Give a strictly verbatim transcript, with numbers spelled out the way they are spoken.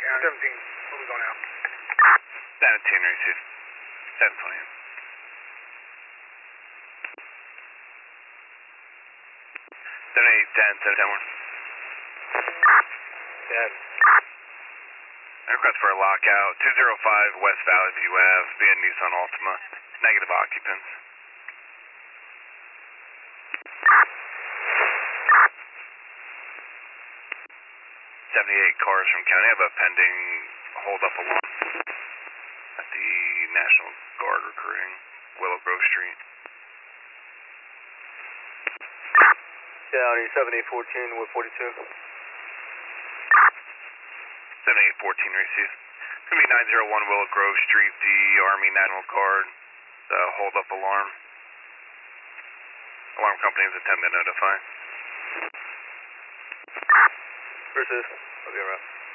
Yeah, seventeen. Where we going now? seventeen, receive. seven twenty. seven eight, ten, seven ten one. Dad. Request for a lockout. two zero five West Valley View Ave, via Nissan Altima. Negative occupants. seventy-eight cars from county have a pending hold up alarm at the National Guard recruiting, Willow Grove Street. County seventy-eight fourteen with forty-two. seventy-eight fourteen receive. It's going to be nine zero one Willow Grove Street, the Army National Guard, the hold up alarm. Alarm company is attempting to notify. Versus, I'll be around.